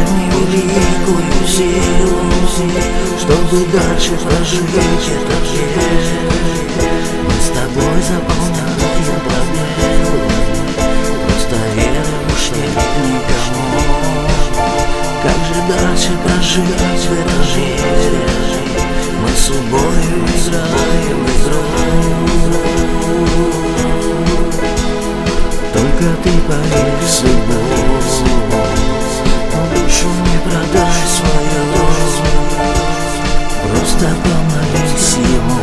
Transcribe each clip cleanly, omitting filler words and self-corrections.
мне великую силу, чтобы дальше прожить этот век. Мы с тобой заполняем пробелы, просто веры уж нет никому. Как же дальше прожить в этом мире? Мы с собою играем игру. Только ты поверь в судьбу, душу не продай свою, просто помолись ему,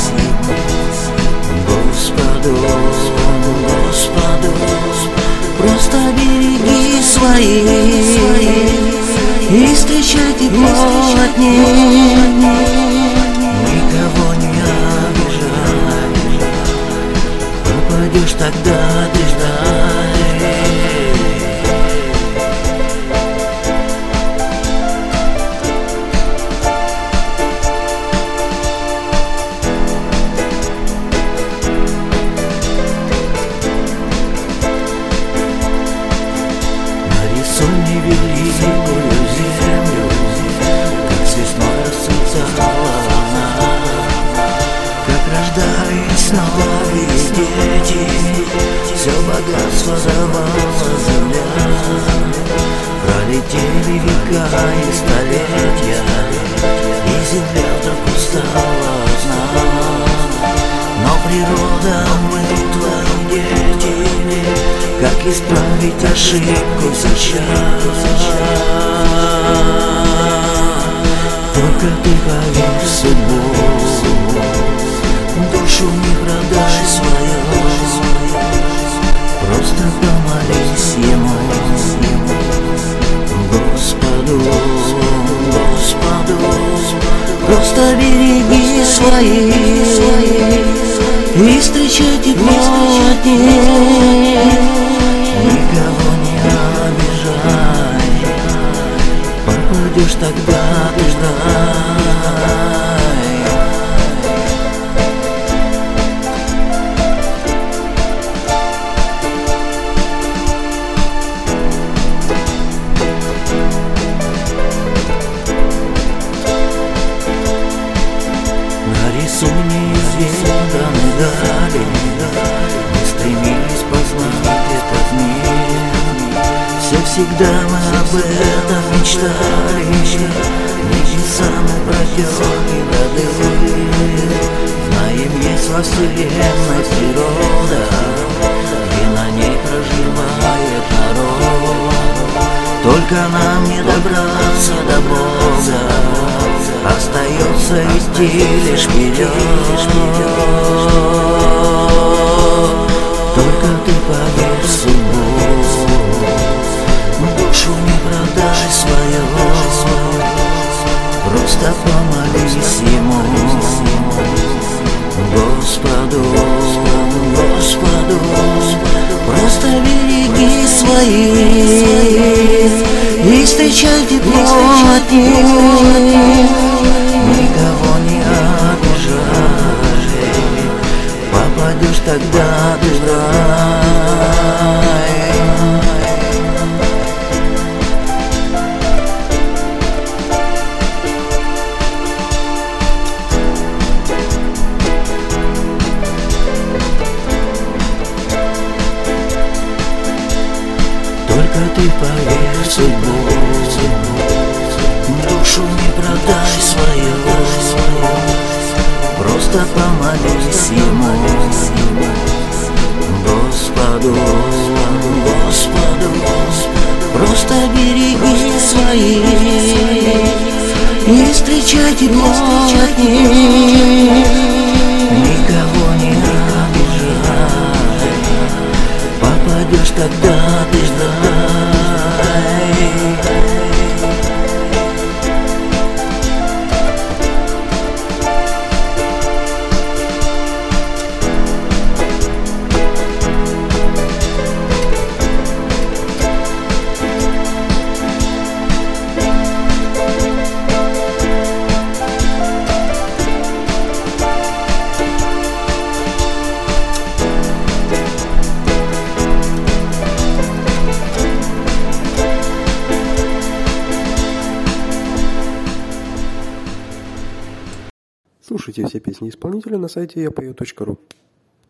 Господу, Господу. Просто береги свои и встречай тепло от них. Никого не обижай, пропадешь, тогда ты ждай. Нарисуй мне великую землю, как весной расцветала она, как рождались новые дети, все богатство давала земля. Пролетели века и столетия, и земля вдруг устала одна. Но природа, мы твои дети, как исправить ошибку сейчас? Только ты поверь в судьбу, душу не продай свою, просто помолись ему, Господу, Господу. Просто береги свои и встречай тепло от них. Никого не обижай, пропадешь, тогда ты ждай. Нарисуй неизведанные дали, мы стремились познать этот мир. Все всегда мы об этом мечтали, небеса мы протёки годы. Знаем, есть во вселенной природа, и на ней проживает народ. Только нам не добраться до Бога, остается идти лишь вперед. Только ты поверь в судьбу, душу не продай свою, просто помолись ему, Господу, Господу. Просто береги свои и встречай тепло от них. Никого не обижай, попадешь, тогда ты в рай. Только ты поверь в судьбу, душу не продай свою, просто помолись ему, Господу, Господу. Просто береги свои и встречай тепло от них. Никого не обижай, попадешь, тогда ты ждай. Слушайте все песни исполнителя на сайте yapою.ru.